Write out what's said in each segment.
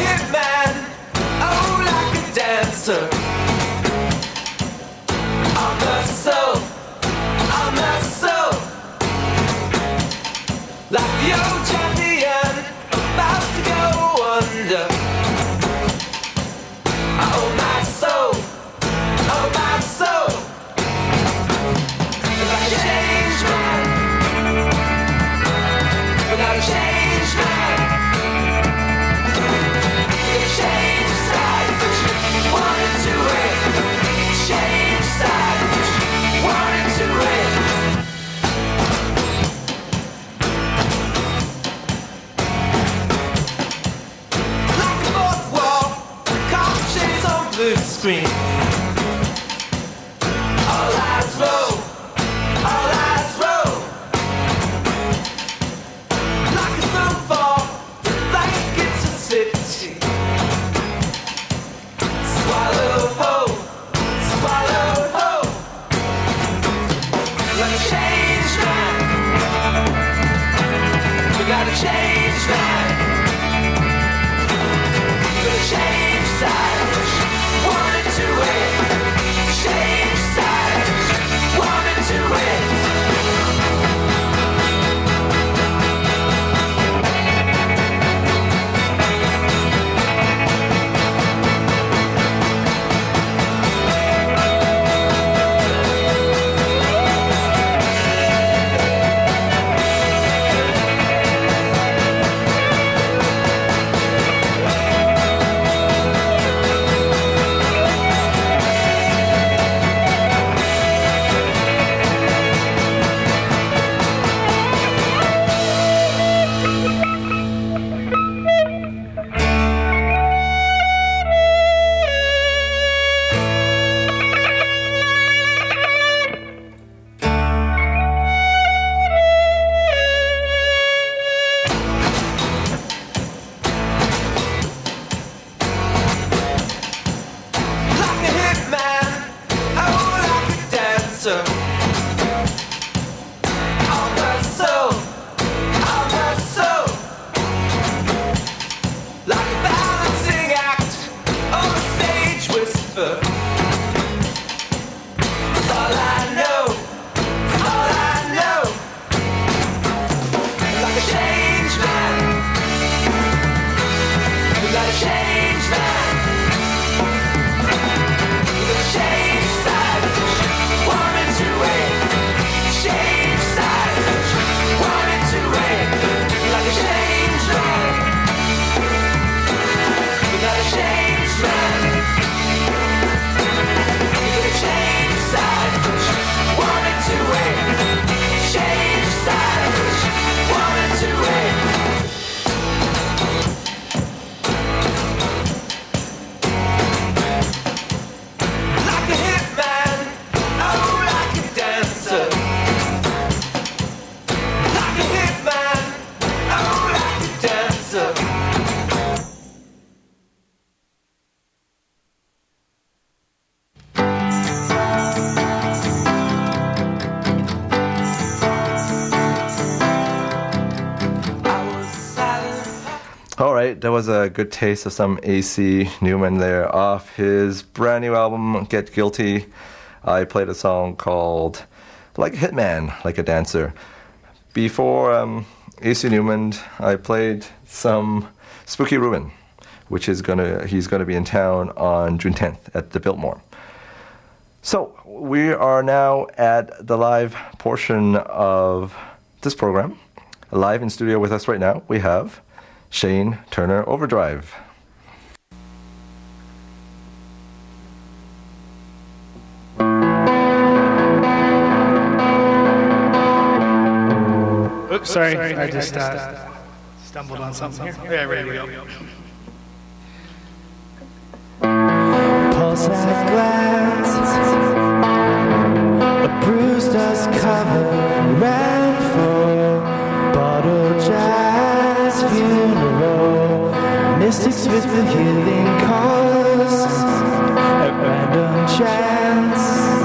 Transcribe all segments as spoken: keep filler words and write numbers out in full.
hitman, oh, like a dancer. On the soul, on the soul, like the old champion about to go under. Oh, my soul, oh, my soul, like a changed man, without a changed man. Change side, but you wanted to it. Change side, but you wanted to it. Like a fourth wall, conscience on blue screen. All eyes roll, all eyes roll. Like a snowfall, like it's a city. Swallow whole, swallow whole, like a changed man. We got a changed man. Got a changed side, wanted to win. Changed side, wanted to win. Like a hitman, oh, like a dancer. On the soul, on the soul, like a balancing act on a stage whisper. It's all I know, it's all I know. Like a changed man, like a changed man. Change side, wanted to win. Change side, wanted to win. Like a changed man, like a changed man. Like a changed side, wanted to win. Change side, wanted to win. Like a hitman, oh, like a dancer. Like a hitman, oh, like a dancer. I was silent. All right, that was a good taste of some A C Newman there off his brand new album, Get Guilty. I played a song called Like a Hitman, Like a Dancer. Before um, A C Newman, I played some Spooky Ruin, which is gonna he's gonna be in town on June tenth at the Biltmore. So we are now at the live portion of this program. Live in studio with us right now, we have Shane Turner Overdrive. Oops, sorry, I just uh, stumbled on something here. Yeah, ready to go. Pulse at glance, a bruised dust cover, ran for bottle jazz funeral, mystics with the healing cause, at random chance,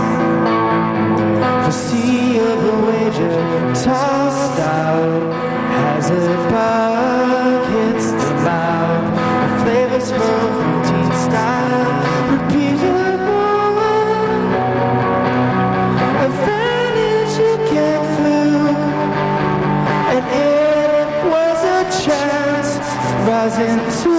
for sea of the wager, tossed out, hazard bug hits the mouth, the flavors graceful routine style, repeatable, a vanish you can't fluke, and it was a chance rising to,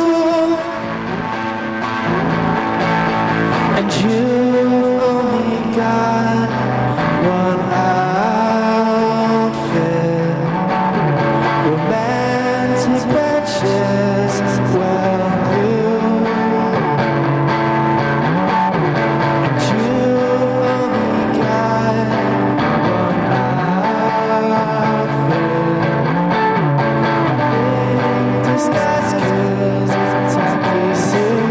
and you only got one outfit, romantic branches well grew, and you only got one outfit, big disguise skills, tacky suit.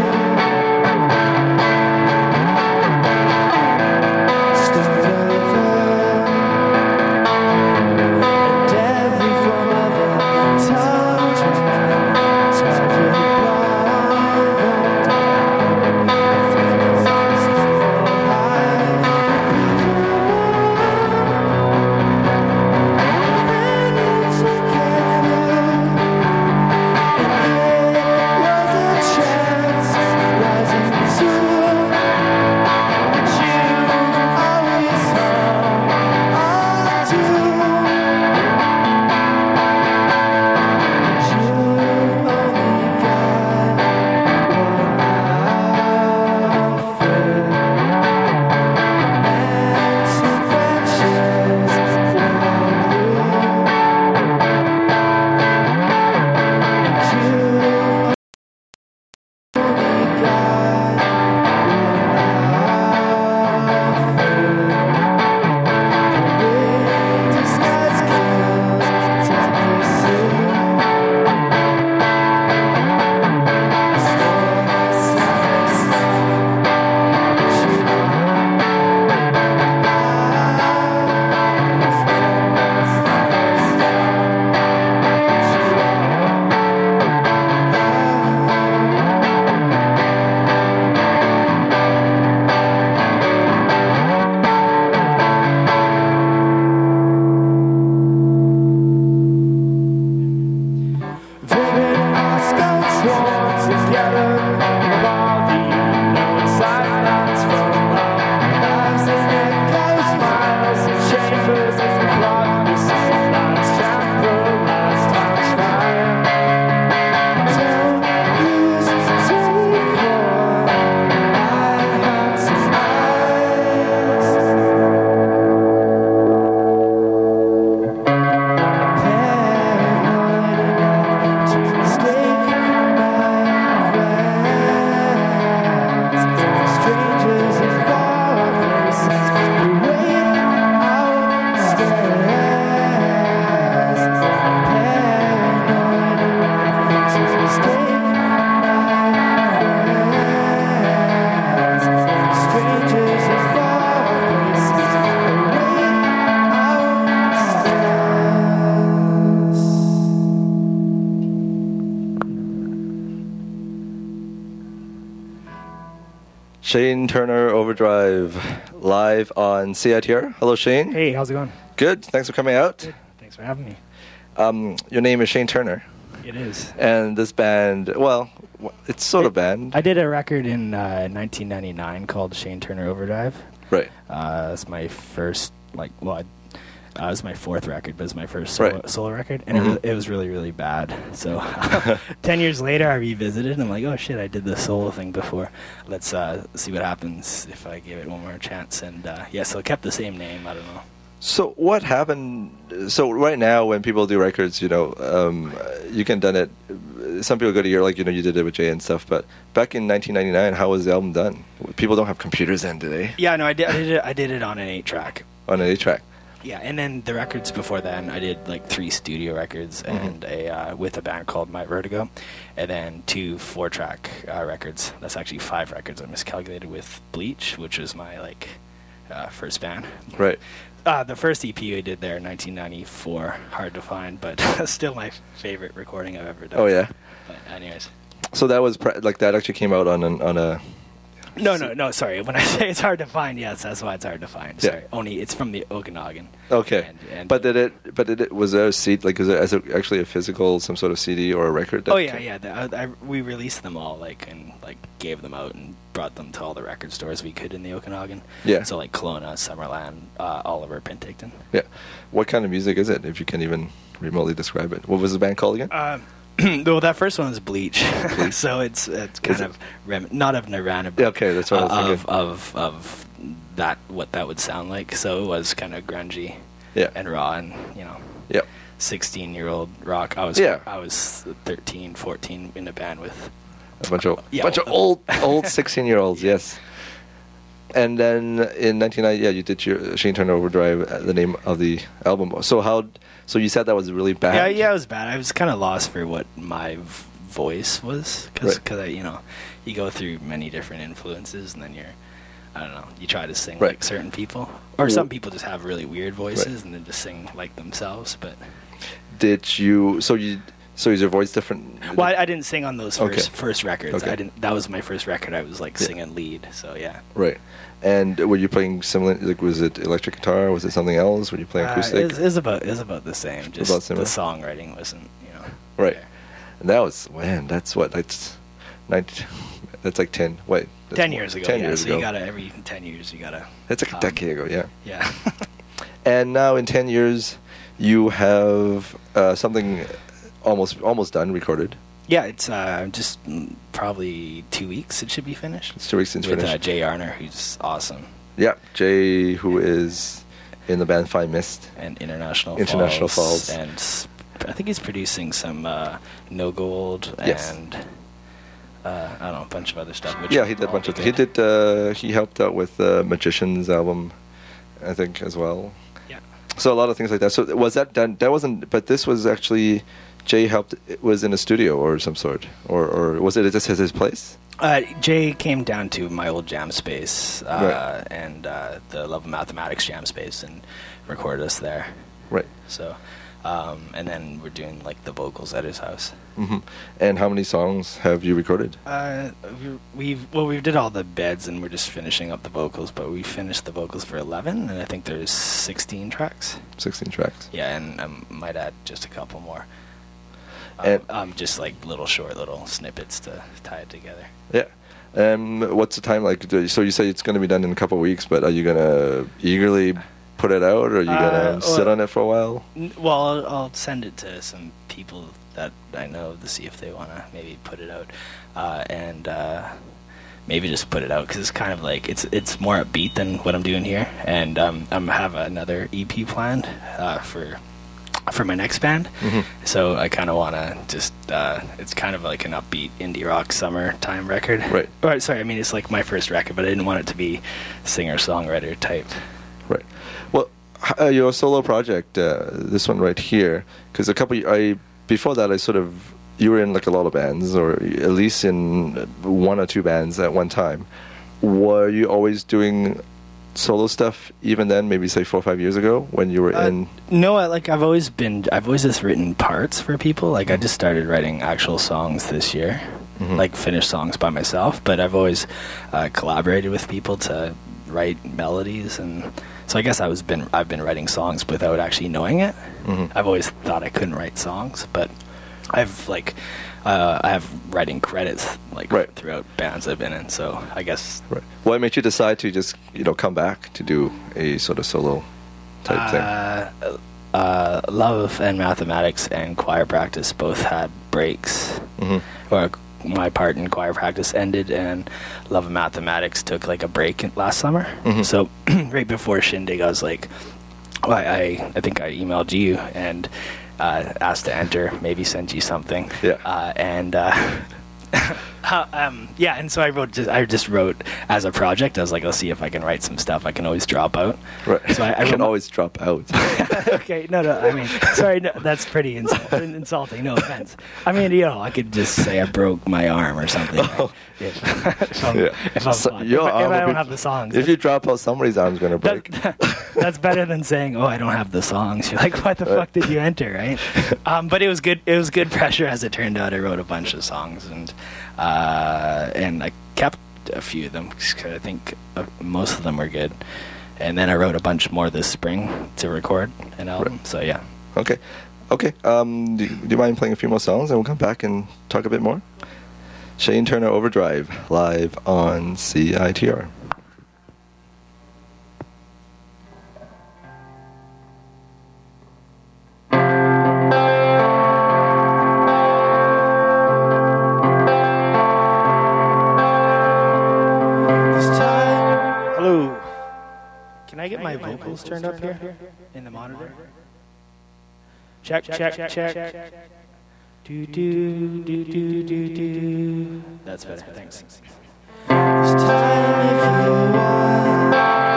Shane Turner Overdrive live on C I T R. Hello, Shane. Hey, how's it going? Good. Thanks for coming out. Good. Thanks for having me. Um, your name is Shane Turner, It is. and this band, well, it's sort of band, I did a record in uh, nineteen ninety-nine called Shane Turner Overdrive. right? Uh, it's my first, like, well, I, uh, it was my fourth record, but it's my first solo, Right. solo record, and Mhm. it, was, it was really, really bad. So ten years later, I revisited, and I'm like, oh shit, I did the solo thing before. Let's uh, see what happens if I give it one more chance. And uh, yeah, so it kept the same name. I don't know. So what happened? So right now, when people do records, you know, um, you can done it. Some people go to your, like, you know, you did it with Jay and stuff. But back in nineteen ninety-nine, how was the album done? People don't have computers then, do they? Yeah, no, I did. I did it. I did it on an eight track. On an eight track. Yeah, and then the records before then, I did like three studio records Mm-hmm. and a uh, with a band called My Vertigo, and then two four-track uh, records. That's actually five records. I miscalculated with Bleach, which was my like uh, first band. Right. Uh, the first E P I did there in nineteen ninety-four. Hard to find, but still my favorite recording I've ever done. Oh yeah. But anyways, So that was pre- like that actually came out on an, on a No, no, no. Sorry. When I say it's hard to find, yes, that's why it's hard to find. Yeah. Sorry. Only it's from the Okanagan. Okay, And- and- but did it? But did it? Was there a C? Like, is it, is it actually a physical, some sort of C D or a record? That Oh yeah, came- yeah. The, I, I, we released them all, like, and like gave them out and brought them to all the record stores we could in the Okanagan. Yeah. So like Kelowna, Summerland, uh, Oliver, Penticton. Yeah. What kind of music is it? If you can even remotely describe it. What was the band called again? Uh, well, that first one was Bleach, so it's it's kind Is it- of rem- not of Nirvana, but Yeah, okay, that's what I was uh, thinking. of, of of that what that would sound like. So it was kind of grungy Yeah. and raw, and you know, Yeah. sixteen year old rock. I was Yeah. I was thirteen, fourteen in a band with. A bunch of Yeah, bunch of well, old old sixteen year olds. Yes. And then in nineteen ninety, yeah, you did your Shane Turner Overdrive. uh, The name of the album. So how? So you said that was really bad. Yeah, yeah, it was bad. I was kind of lost for what my v- voice was, because Right. you know, you go through many different influences, and then you're, I don't know, you try to sing Right. like certain people, or Well- some people just have really weird voices, Right. and then just sing like themselves. But Did you? So you? So is your voice different? well, I, I didn't sing on those Okay. first first records. Okay. I didn't. That was my first record. I was like Yeah. singing lead. So yeah. Right. And were you playing similar? Like, was it electric guitar? Was it something else? Were you playing Uh, acoustic? it, was, it was about it was about the same. Just About the similar? songwriting wasn't, you know. Right. there. And that was man. That's what. That's nineteen. That's like ten. Wait. That's Ten more- years ago. Ten yeah. years so ago. you gotta every ten years you gotta. That's like a um, decade ago. Yeah. Yeah. And now in ten years, you have uh, something almost almost done, recorded. Yeah, it's uh, just mm, probably two weeks. It should be finished. It's two weeks since with uh, finished. Jay Arner, who's awesome, Yeah, Jay, who is in the band Fine Mist. and International International Falls, Falls. and s- I think he's producing some uh, No Gold Yes. and uh, I don't know, a bunch of other stuff. Which Yeah, he did a will bunch all of. be He good. did. Uh, he helped out with the Magician's album, I think, as well. Yeah. So a lot of things like that. So was that done? That wasn't. But this was actually Jay helped. It was in a studio or some sort, or or was it just at his place? Uh, Jay came down to my old jam space uh, Right. and uh, the Love of Mathematics jam space and recorded us there. Right. So, um, and then we're doing like the vocals at his house. hmm And how many songs have you recorded? Uh, we- we've well, we did all the beds, and we're just finishing up the vocals. But we finished the vocals for eleven, and I think there's sixteen tracks. Sixteen tracks. Yeah, and I might add just a couple more. Um, And- um, just like little short little snippets to tie it together. Yeah. Um, what's the time like? Do- So you say it's going to be done in a couple of weeks, but are you going to eagerly put it out, or are you Uh, going to sit well- on it for a while? N- Well, I'll, I'll send it to some people that I know to see if they want to maybe put it out, uh, and uh, maybe just put it out because it's kind of like it's it's more upbeat than what I'm doing here, and um, I'm have another E P planned uh, for for my next band. Mhm. So I kind of want to just uh, it's kind of like an upbeat indie rock summertime record. Right. Or sorry, I mean it's like my first record, but I didn't want it to be singer songwriter type. Right. Well, h- uh, your solo project, uh, this one right here, because a couple, I before that, I sort of you were in like a lot of bands, or at least in one or two bands at one time. Were you always doing solo stuff even then? Maybe say four or five years ago when you were Uh, in. No, I, like I've always been. I've always just written parts for people. Like I just started writing actual songs this year, Mhm. like finished songs by myself. But I've always uh, collaborated with people to write melodies, and so I guess I was been. I've been writing songs without actually knowing it. Mhm. I've always thought I couldn't write songs, but I've like. Uh, I have writing credits like Right. throughout bands I've been in, so I guess Right. What made you decide to just you know come back to do a sort of solo type thing? Uh, uh, Love and Mathematics and Choir Practice both had breaks. Mhm. Or my part in Choir Practice ended, and Love and Mathematics took like a break in- last summer. Mhm. So right before Shindig, I was like, well, I I think I emailed you and uh, asked to enter, maybe sent you something. Yeah. Uh, and. Uh, Uh, um, yeah, and so I wrote. Just, I just wrote as a project. I was like, I'll see if I can write some stuff. I can always drop out. Right. So I, I I wrote can my- always drop out. okay, no, no. I mean, sorry, no, that's pretty insult- insulting. No offense. I mean, you know, I could just say I broke my arm or something. Right? If, if I'm, Yeah. if, I'm So fine. your if, I- arm if I will don't be- have the songs. If you drop out, somebody's arm's gonna break. that, that's better than saying, "Oh, I don't have the songs." You're like, "What the Right. fuck did you enter?" Right? Um, but it was good. It was good pressure, as it turned out. I wrote a bunch of songs, and uh, and I kept a few of them 'cause I think uh, most of them were good. And then I wrote a bunch more this spring to record an album. Right. So yeah. Okay. Okay. Um, do, do you mind playing a few more songs and we'll come back and talk a bit more? Shane Turner Overdrive, live on C I T R. Hello. Can I get my vocals turned up here in the monitor? Check, check, check, check. Do, do, do, do, do, do. That's better, thanks. This time if you want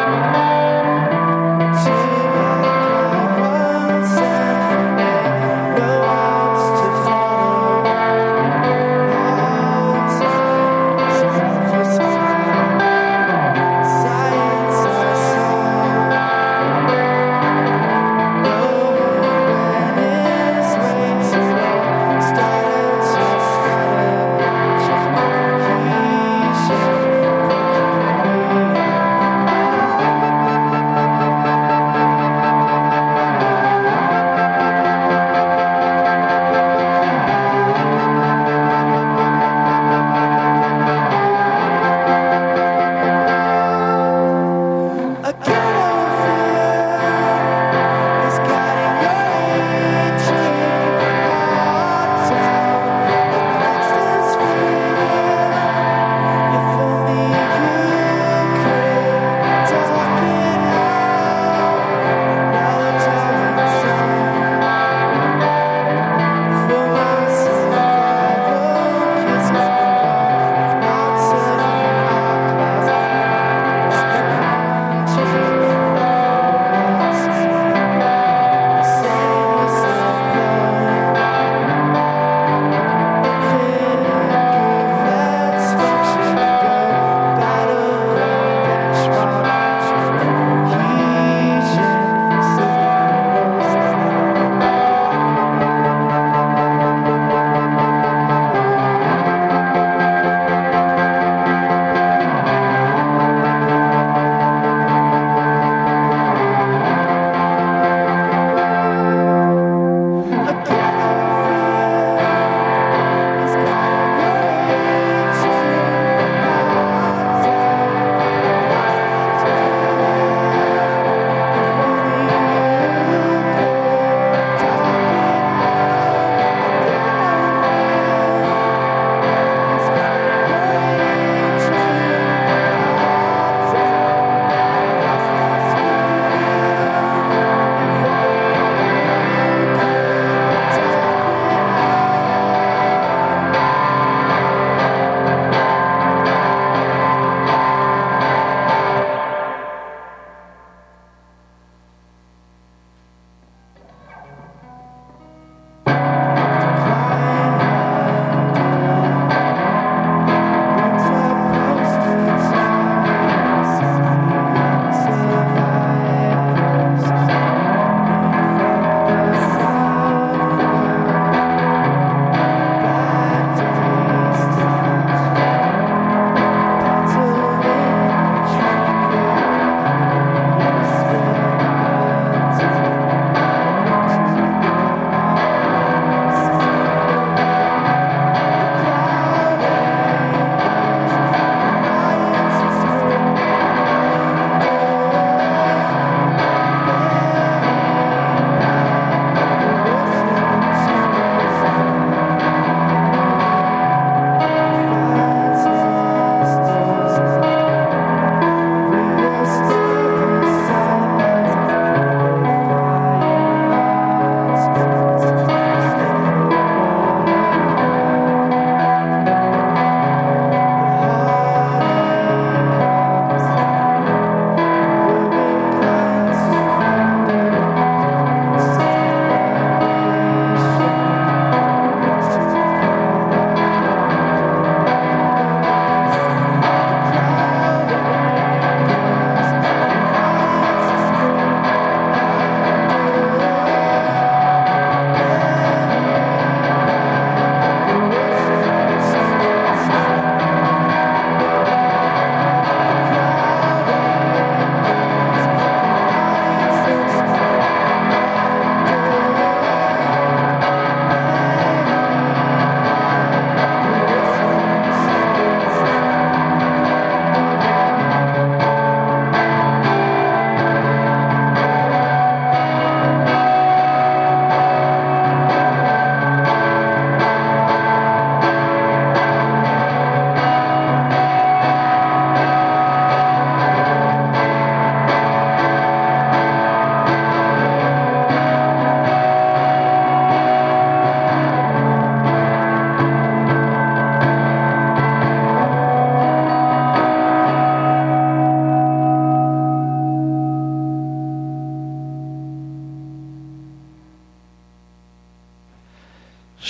to walk one step from me, no walls to follow. Walls, side for side, side to side. No one is way too long. Started to scatter.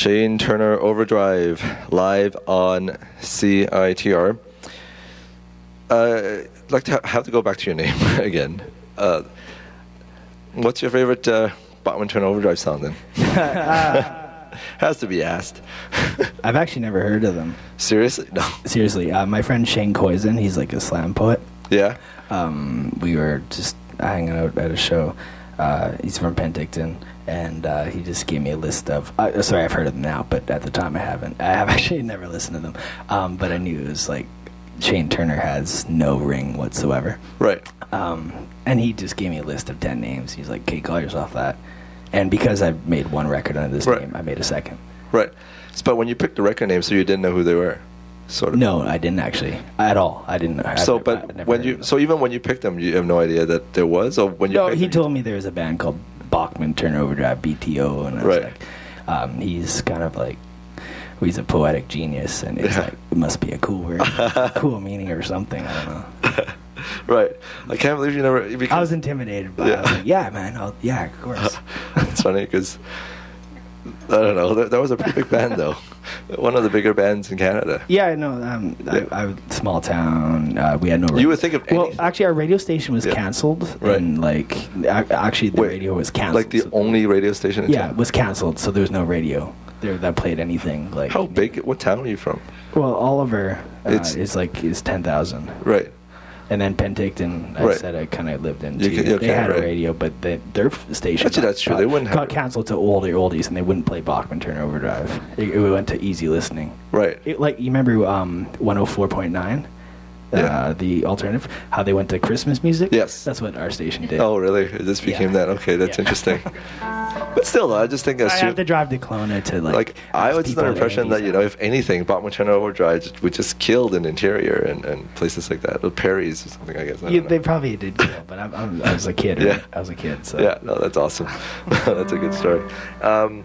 Shane Turner Overdrive live on C I T R. Uh, I'd like to ha- have to go back to your name again. Uh, what's your favorite uh, Bachman Turner Overdrive song then? Has to be asked. I've actually never heard of them. Seriously? No. Seriously, uh, my friend Shane Koizen, he's like a slam poet. Yeah? Um, we were just hanging out at a show. Uh, he's from Penticton, and uh, he just gave me a list of. Uh, sorry, I've heard of them now, but at the time I haven't. I have actually never listened to them, um, but I knew it was like Shane Turner has no ring whatsoever. Right. Um, and he just gave me a list of ten names. He's like, "Okay, call yourself that." And because I made one record under this Right. name, I made a second. Right. But when you picked the record name, so you didn't know who they were, sort of. No, I didn't actually at all. I didn't. I've So, never- but I've never when heard you, of them. so even when you picked them, you have no idea that there was, or when you No, picked he them, told me there was a band called Bachman Turner Overdrive, B T O, and I was Right. like, um, he's kind of like, he's a poetic genius, and it's Yeah. like, it must be a cool word, cool meaning or something. I don't know. Right. I can't believe you never. Because I was intimidated by it. I was Yeah. like, yeah, man, I'll, yeah, of course. It's funny because I don't know. That, that was a pretty big band, though. One of the bigger bands in Canada. Yeah, I know. Um, Yeah. I, I small town. Uh, we had no. You would think of well, anything. actually, our radio station was Yeah. canceled, Right. and like, ac- actually, the Wait, radio was canceled. Like the so- only radio station in yeah, town. it was canceled, so there was no radio there that played anything. Like, How big? What town are you from? Well, Oliver uh, It's- is like is ten thousand, Right. and then Penticton. I Right. said I kind of lived in. You too. can- you they can, had right. a radio, but they, their f- station. Actually, got- that's true. got- They wouldn't have got it. canceled to older oldies, and they wouldn't play Bachman Turner Overdrive. It, it went to easy listening. Right. It, like you remember um, one oh four point nine. Yeah. Uh, the alternative, how they went to Christmas music. Yes. That's what our station did. Oh, really? This became Yeah. that? Okay, that's Yeah. interesting. But still, I just think I that's have to drive to Kelowna to like. like I ask was people under the at impression that Andy's. you know if anything, Bachman Turner Overdrive just- would just killed in Interior and, and places like that, or Perry's or something. I guess. I don't You, know. they probably did kill, but I'm, I'm, I was a kid. Yeah. Right? I was a kid. So. Yeah, no, that's awesome. That's a good story. Um,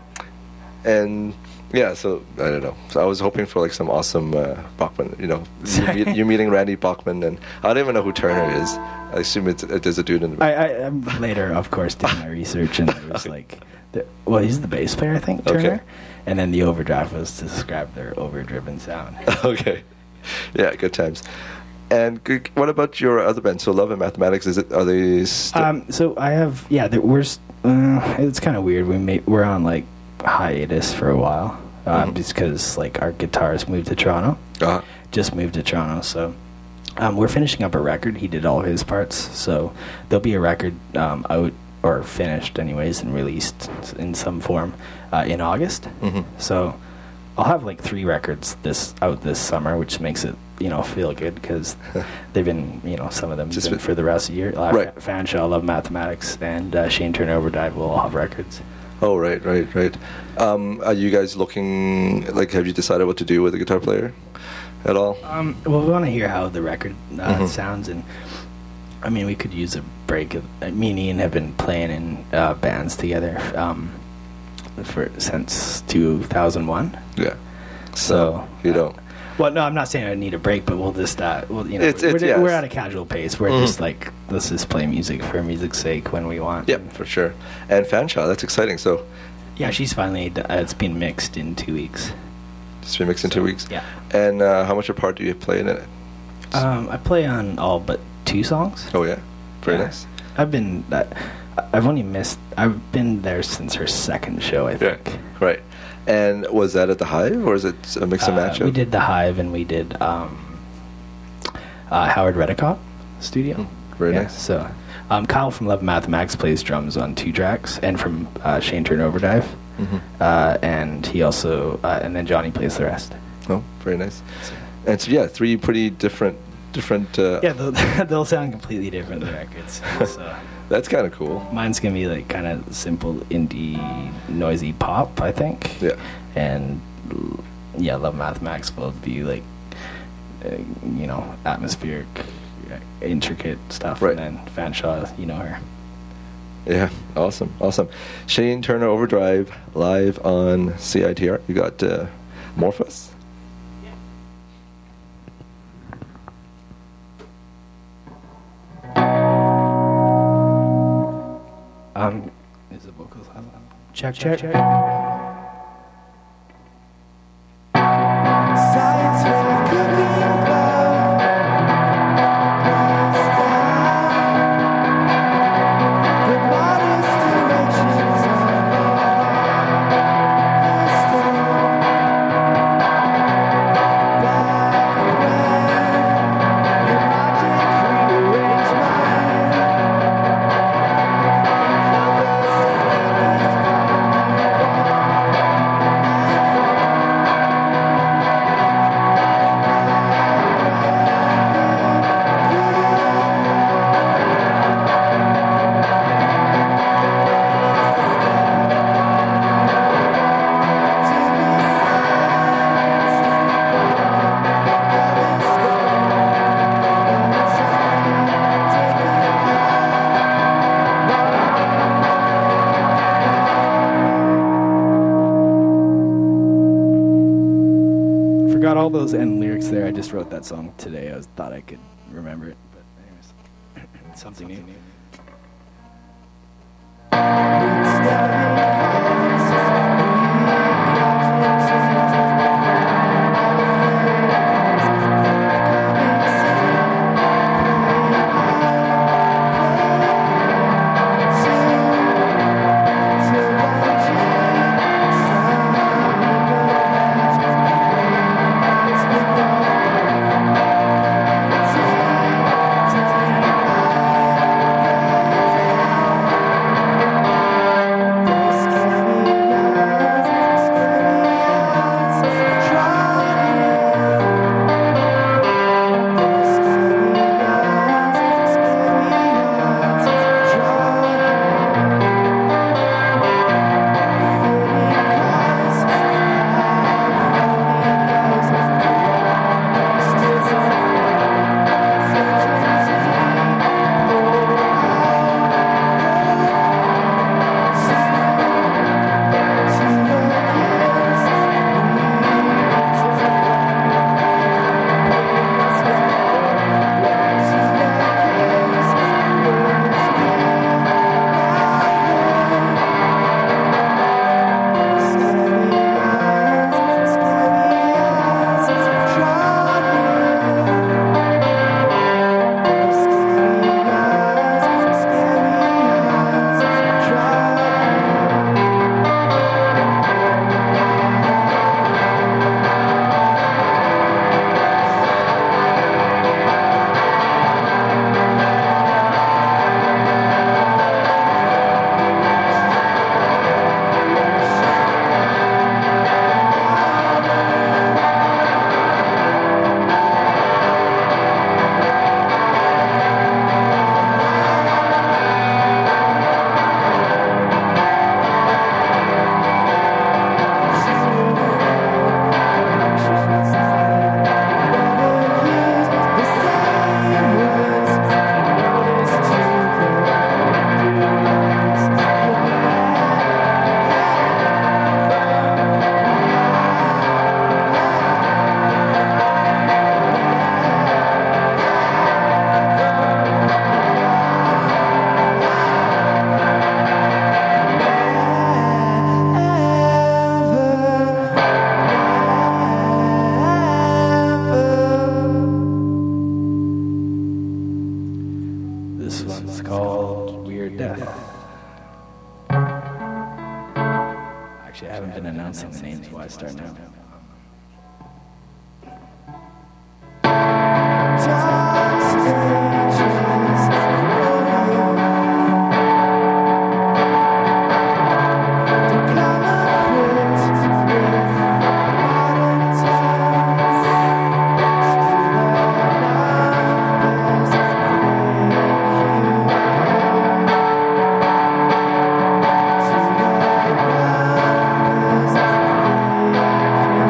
and yeah, so I don't know. So I was hoping for like some awesome uh, Bachman. You know, you meet, you're meeting Randy Bachman, and I don't even know who Turner is. I assume it's it, there's a dude in the. I, I I'm later, of course, did my research, and it was like, the, well, he's the bass player, I think, Turner. Okay. And then the overdrive was to describe their overdriven sound. Okay, yeah, good times. And good, what about your other band? So Love and Mathematics, is it? Are they? St- Um, so I have, yeah, there, we're, s- uh, it's kind of weird. We made, we're on like hiatus for a while, um, Mhm. just because like our guitarist moved to Toronto. uh, Just moved to Toronto, so um, we're finishing up a record. He did all his parts, so there'll be a record um, out or finished, anyways, and released in some form uh, in August. mhm. So I'll have like three records this out this summer, which makes it you know feel good because they've been you know some of them Just been been- for the rest of the year. Uh, Right. Fanshawe, Love Mathematics, and uh, Shane Turner Overdrive will all have records. Oh, right, right, right. Um, are you guys looking, like, have you decided what to do with the guitar player at all? Um, well, we want to hear how the record uh, Mhm. sounds, and I mean, we could use a break. Of, uh, me and Ian have been playing in uh, bands together um, for since two thousand one. Yeah. So You uh, don't. Well, no, I'm not saying I need a break, but we'll just, uh, well, you know, It's- we're, it's- we're, yes. we're at a casual pace. We're Mhm. just like, let's just play music for music's sake when we want. Yep, for sure. And Fanshawe, that's exciting. So Yeah, she's finally, d- uh, it's been mixed in two weeks. it's been mixed in So, two weeks. Yeah. And uh, how much a part do you play in it? Um, I play on all but two songs. Oh, yeah. Very Yeah. nice. I've been, uh, I've only missed, I've been there since her second show, I Yeah. think. Right. And was that at the Hive, or is it a mix and Uh, match? we did the Hive, and we did um, uh, Howard Redicott studio. Mm, very Yeah, nice. So um, Kyle from Love Mathematics plays drums on two tracks, and from uh, Shane Turner Overdrive, Mhm. uh, and he also uh, and then Johnny plays the rest. Oh, very nice. And so, yeah, three pretty different, different. Uh, Yeah, they'll, they'll sound completely different the records. So That's kind of cool. mine's gonna be like kind of simple indie, noisy pop, I think. Yeah. And l- yeah, Love Mathematics will be like, uh, you know, atmospheric, uh, intricate stuff. Right. And then Fanshawe, you know her. Yeah, awesome, awesome. Shane Turner Overdrive live on C I T R. You got uh, Morphos? Um, is the vocals loud? Check, check, check. those end lyrics there. I just wrote that song today. I was, thought I could remember it, but anyways, something new. Actually, I haven't been announcing the names while I start now. Thank you.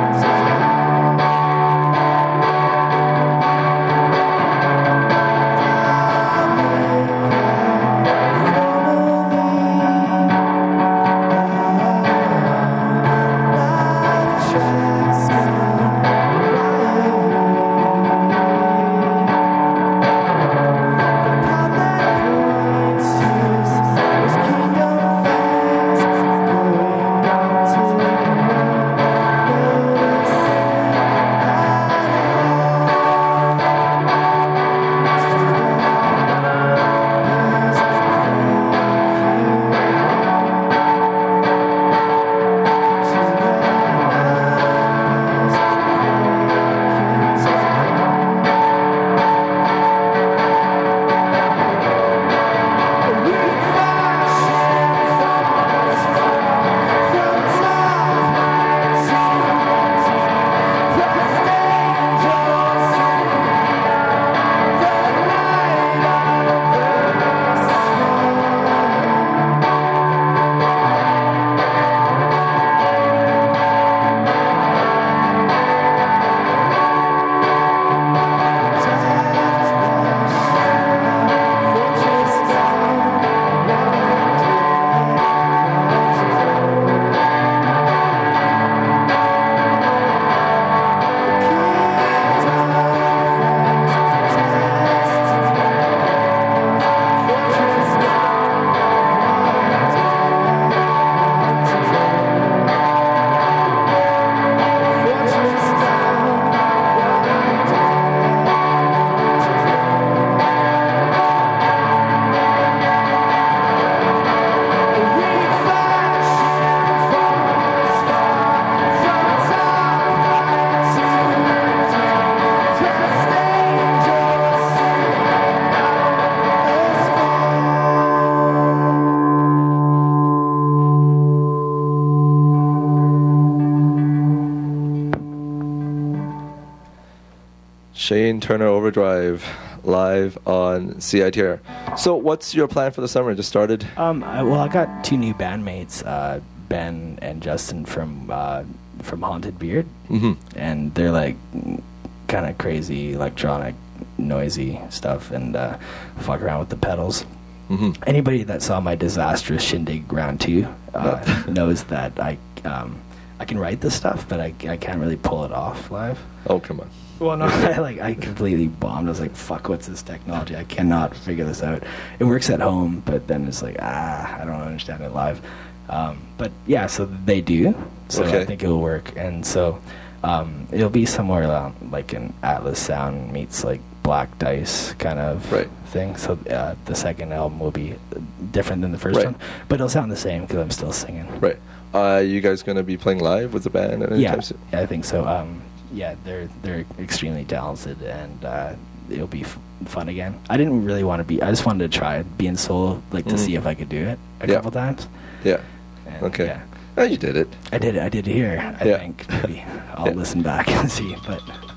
Shane Turner Overdrive live on C I T R. So what's your plan for the summer? Just started? Um, I, well, I got two new bandmates, uh, Ben and Justin from uh, from Haunted Beard, Mm-hmm. and they're like kind of crazy electronic, noisy stuff, and uh, fuck around with the pedals. Mm-hmm. Anybody that saw my disastrous Shindig round two uh, knows that I um, I can write this stuff, but I, I can't really pull it off live. Oh, come on. Well, no, I, like I completely bombed. I was like, "Fuck, what's this technology? I cannot figure this out." It works at home, but then it's like, ah, I don't understand it live. Um, but yeah, so they do. So Okay. I think it'll work, and so um, it'll be somewhere around, like an Atlas Sound meets like Black Dice kind of Right. thing. So uh, the second album will be different than the first Right. one, but it'll sound the same because I'm still singing. Right. Uh, you guys going to be playing live with the band at any Yeah, time soon? I think so. Um, yeah, they're they're extremely talented, and uh, it'll be f- fun again. I didn't really want to be. I just wanted to try being solo, like to Mhm. see if I could do it a Yeah. couple times. Yeah. And, Okay. Yeah, Oh, you did it. I did. I did here. I Yeah. think maybe I'll Yeah. listen back and see. But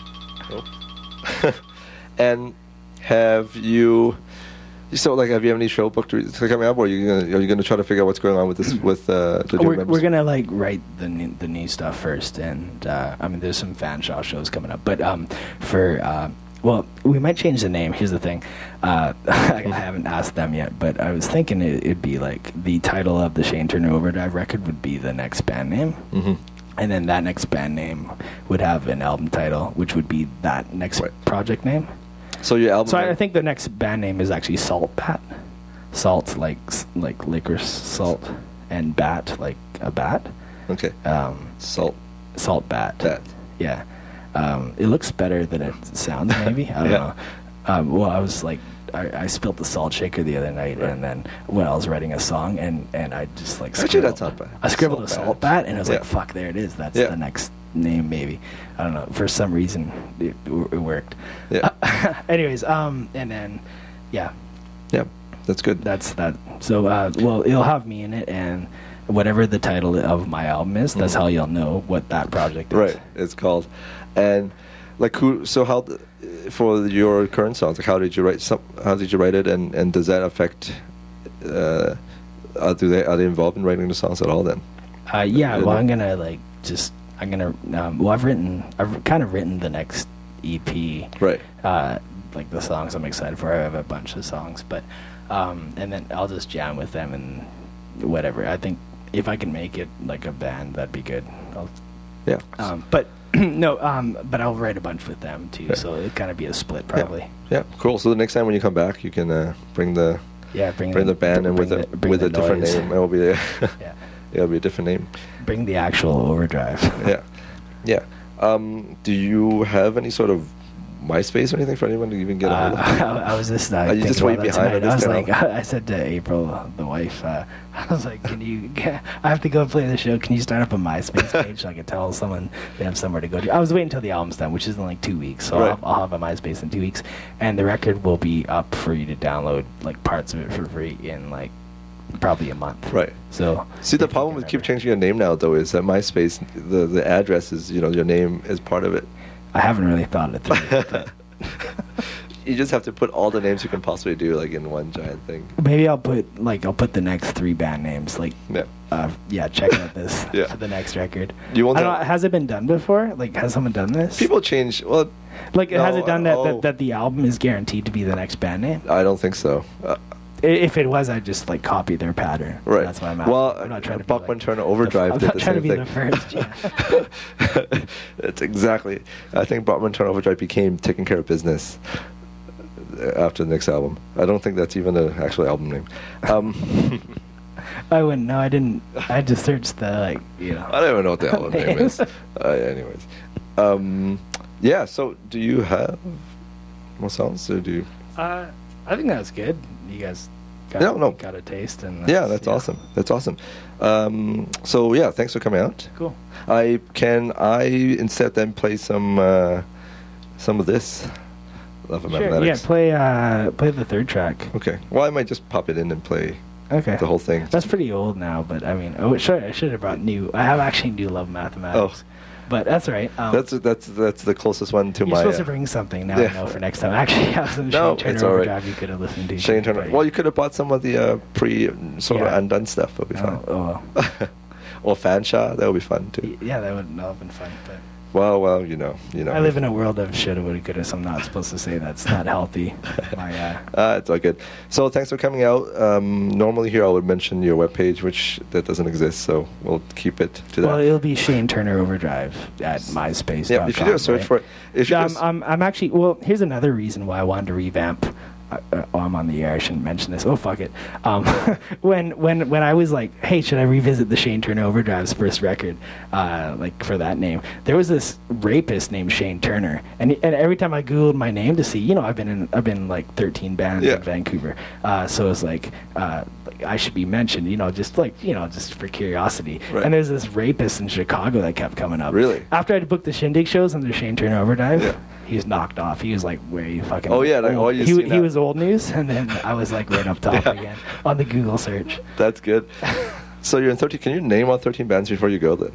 And have you? So, like, have you have any show booked to to coming up, or are you gonna are you gonna try to figure out what's going on with this with uh, the new we're members? we're gonna like write the new, the new stuff first, and uh, I mean, there's some fan shaw shows coming up, but um, for uh, well, we might change the name. Here's the thing, uh, I, I haven't asked them yet, but I was thinking it, it'd be like the title of the Shane Turner Overdrive record would be the next band name. Mm-hmm. And then that next band name would have an album title, which would be that next Right. project name. So your album. So I, I think the next band name is actually Salt Bat. Salt like s- like licorice salt, and bat like a bat. Okay. Um, Salt Salt Bat. Bat. Yeah. Um, it looks better than it sounds. Maybe I don't Yeah. know. Um, well, I was like, I, I spilled the salt shaker the other night, Right. and then when I was writing a song, and, and I just like Actually, scribbled- that's not bad. I scribbled Salt a salt Bat. bat, and I was Yeah. like, "Fuck, there it is. That's Yeah. the next name, maybe." I don't know. For some reason, it, it worked. Yeah. Anyways, um, and then, yeah, Yeah. That's good. that's that. So, uh, well, it'll have me in it, and whatever the title of my album is, that's Mhm. how you'll know what that project is. Right. It's called, and like who? So how th- for your current songs? Like how did you write some? How did you write it? And and does that affect? Uh, uh, do they are they involved in writing the songs at all? Then. Uh, yeah, Yeah. well, I'm gonna like just I'm gonna um, well, I've written I've kind of written the next E P. Right. Uh, like the songs I'm excited for. I have a bunch of songs, but um, and then I'll just jam with them and whatever. I think if I can make it like a band, that'd be good. I'll, Yeah. um, but no, um, but I'll write a bunch with them too. Yeah. So it'd kind of be a split probably. Yeah. Cool. So the next time when you come back, you can uh, bring the Yeah, bring, bring the band in with bring a the- bring with the a different noise. name. It'll be a, Yeah, it'll be a different name. bring the actual overdrive. Yeah. Yeah. Um, do you have any sort of MySpace or anything for anyone to even get a hold of? Uh, I, I was just uh, Are you thinking just way about that behind on tonight. I was this like, channel? I said to April, the wife, uh, I was like, "Can you? I have to go play the show. Can you start up a MySpace page so I can tell someone they have somewhere to go to?" I was waiting until the album's done, which is in like two weeks, so Right. I'll, I'll have a MySpace in two weeks, and the record will be up for you to download, like parts of it for free in like probably a month. Right. So See, the if you problem can with keep ever- changing your name now, though, is that MySpace, the the address is, you know, your name is part of it. I haven't really thought it through. But You just have to put all the names you can possibly do, like, in one giant thing. maybe I'll put like I'll put the next three band names like. Yeah. Uh, yeah, check out this Yeah. for the next record. You won't I don't have- know, has it been done before? Like, has someone done this? People change. Well, like, has No, it done that, oh. that that the album is guaranteed to be the next band name? I don't think so. Uh, I- If it was, I'd just like copy their pattern. right. That's why I'm asking. Well, I'm not trying to be Buckman like Turner the- Overdrive I'm did not the trying to same be thing. the first. Yeah. It's exactly. I think Buckman Turner Overdrive became Taking Care of Business after the next album. I don't think that's even an actual album name. Um, I wouldn't know. I didn't. I just searched the like, you know. I don't even know what the album name is. Names. Uh, anyways, um, yeah. So, do you have more songs, or do you? Uh, I think that's good. You guys got, No, no. got a taste, and Yeah, that's awesome. That's awesome. Um, so yeah, thanks for coming out. Cool. I can I instead then play some uh, some of this. Love of Sure. Yeah, Mathematics. play uh, play the third track. Okay. Well, I might just pop it in and play Okay. the whole thing. That's pretty old now, but I mean, oh, should, I should have brought new. I have actually new Love Mathematics. but that's all right. Um, That's that's that's the closest one to you're my. supposed uh, to bring something now. yeah. I know for next time. I actually have some No, Shane Turner it's all right. Overdrive you could have listened to. Shane Turner. but- Well, you could have bought some of the uh, pre sort of Yeah. undone stuff. That'll be fun. Oh, oh, Or Fanshawe, that would be fun too. well. Yeah, that would that would have been fun. But Well, well, you know, you know. I live in a world of shoulda, woulda, coulda, so I'm not supposed to say that's not healthy. My, uh, Uh, it's all good. So thanks for coming out. Um, normally here I would mention your webpage, which that doesn't exist, so we'll keep it to that. well, it'll be Shane Turner Overdrive at MySpace. yeah, if you do a search for it, if you Yeah, I'm, just, I'm, I'm actually. Well, here's another reason why I wanted to revamp. Uh, uh, oh, I'm on the air. I shouldn't mention this. Oh, fuck it. Um, when when when I was like, hey, should I revisit the Shane Turner Overdrive's first record, uh, like for that name? There was this rapist named Shane Turner, and and every time I googled my name to see, you know, I've been in I've been in like thirteen bands Yeah. in Vancouver, uh, so it's like, uh, like I should be mentioned, you know, just like you know, just for curiosity. Right. And there's this rapist in Chicago that kept coming up. Really? After I'd booked the Shindig shows under Shane Turner Overdrive. Yeah. He was knocked off. He was like way fucking. Oh, yeah, like, old. oh, you he, seen he that. was old news, and then I was like right up top Yeah. again on the Google search. that's good. So you're in thirteen. Can you name all thirteen bands before you go then?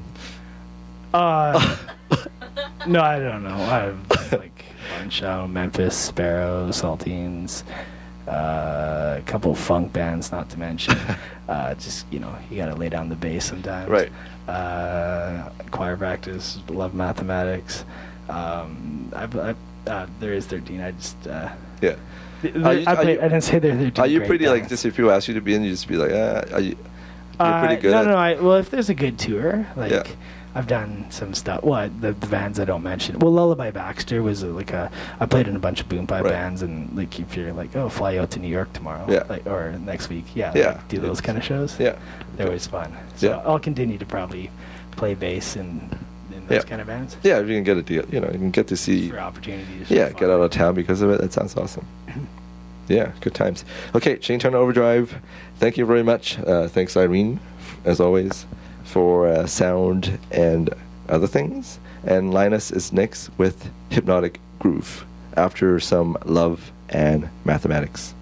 Uh, no, I don't know. I have like a bunch out Memphis, Sparrow, Saltines, uh, a couple funk bands, not to mention. Uh, just you know, you gotta lay down the bass sometimes. Right. Uh, choir practice, love mathematics. Um, I've, I've, uh, there is thirteen. I just. Uh, Yeah. th- Are you- I, are played, you- I didn't say there are thirteen. Are you great pretty like bands. just if people ask you to be in, you just be like, ah, are you? You're Uh, pretty good. No, at, no, I, well, if there's a good tour, like Yeah. I've done some stuff. What the, the bands I don't mention. Well, Lullaby Baxter was a, like a. I played in a bunch of boom pipe Right. bands, and like if you're like, oh, fly out to New York tomorrow, Yeah. like or next week, yeah, Yeah. like, do those kind of shows. Yeah. they're always fun. So Yeah. I'll continue to probably play bass in, in those Yeah. kind of bands Yeah, if you can get a deal, you know, you can get to see. for opportunities. Yeah, get out of town because of it. That sounds awesome. Yeah, good times. Okay, Shane Turner Overdrive. Thank you very much. Uh, thanks, Irene, f- as always, for uh, sound and other things. And Linus is next with Hypnotic Groove after some love and mathematics.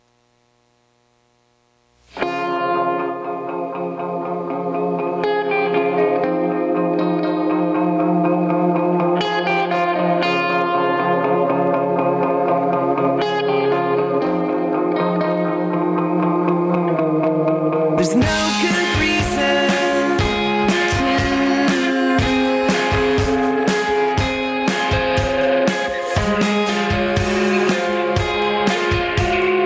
There's no good reason to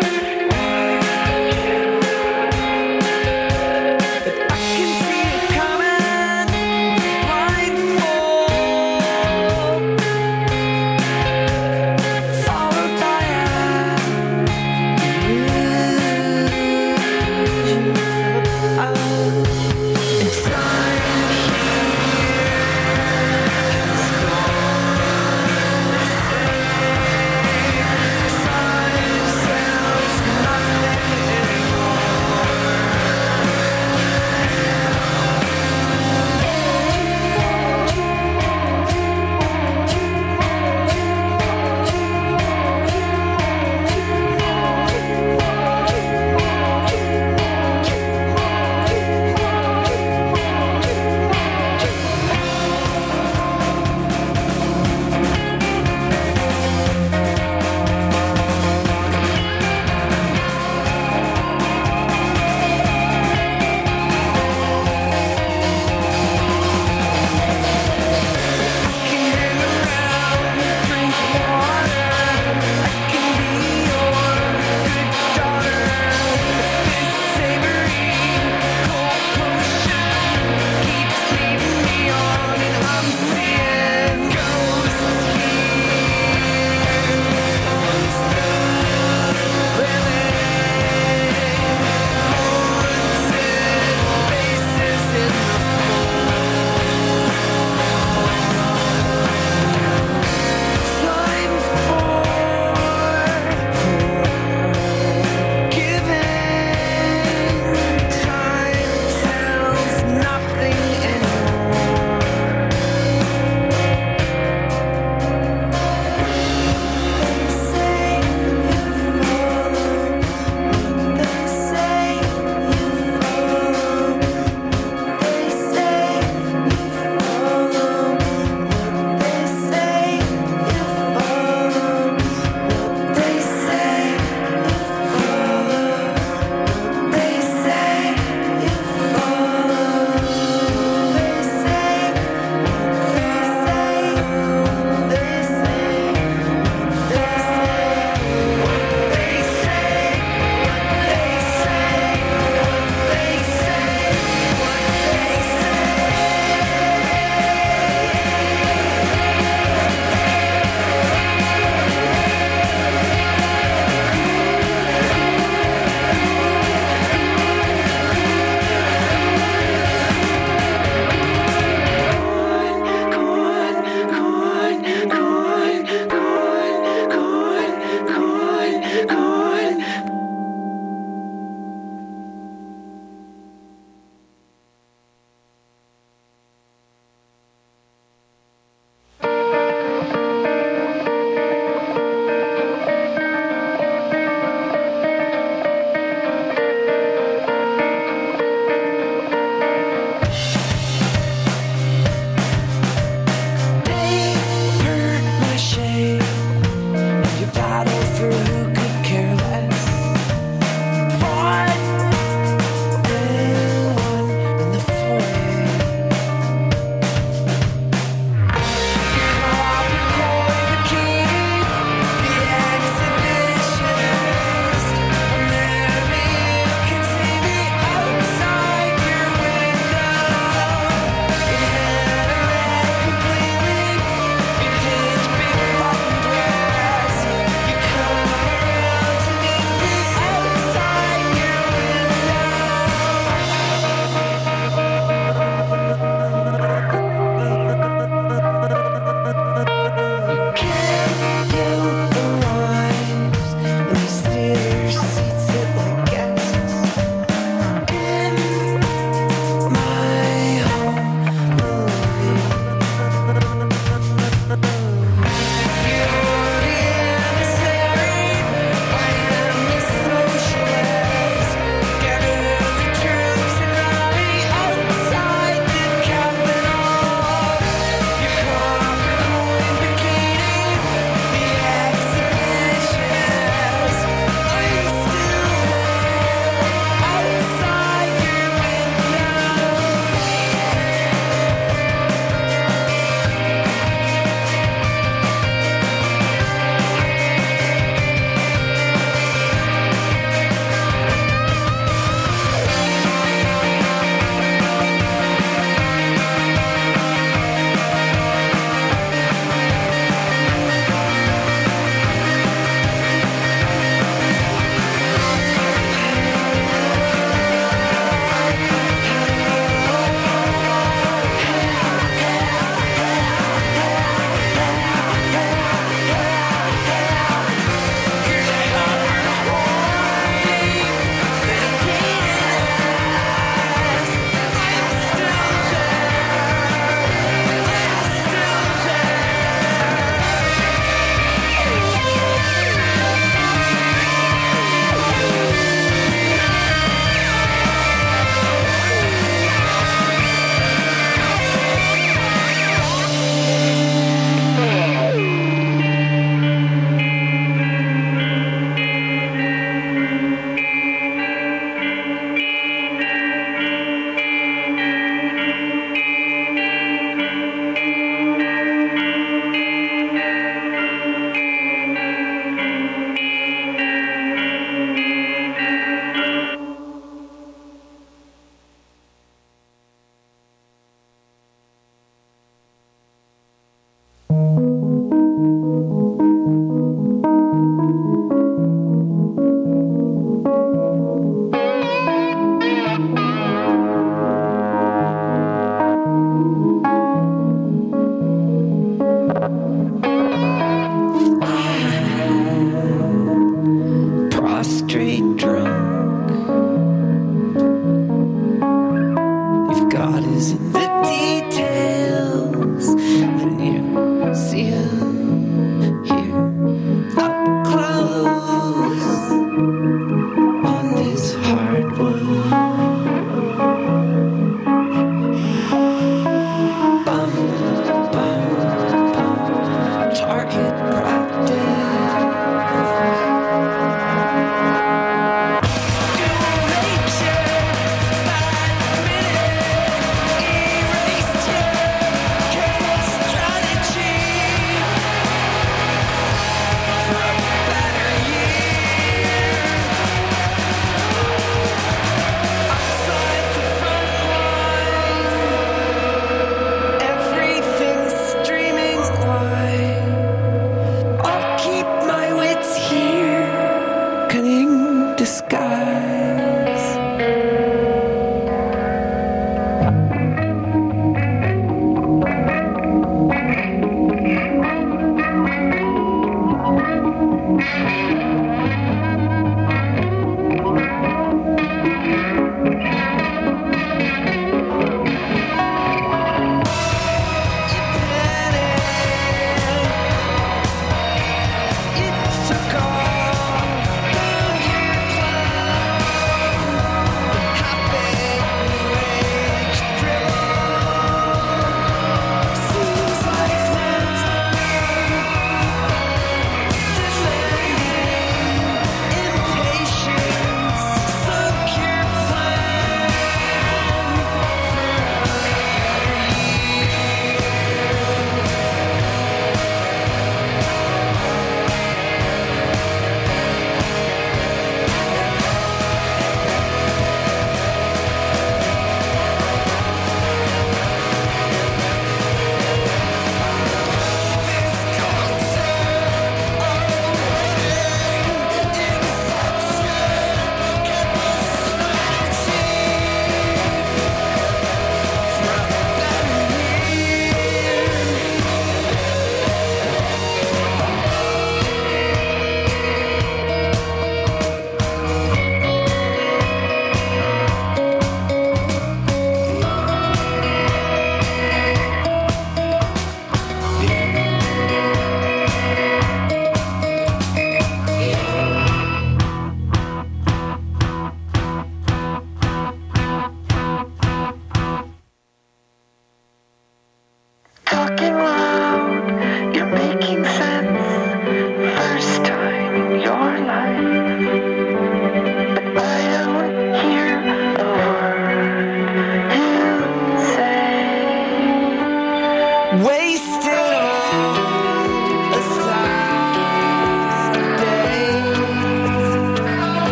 street drum.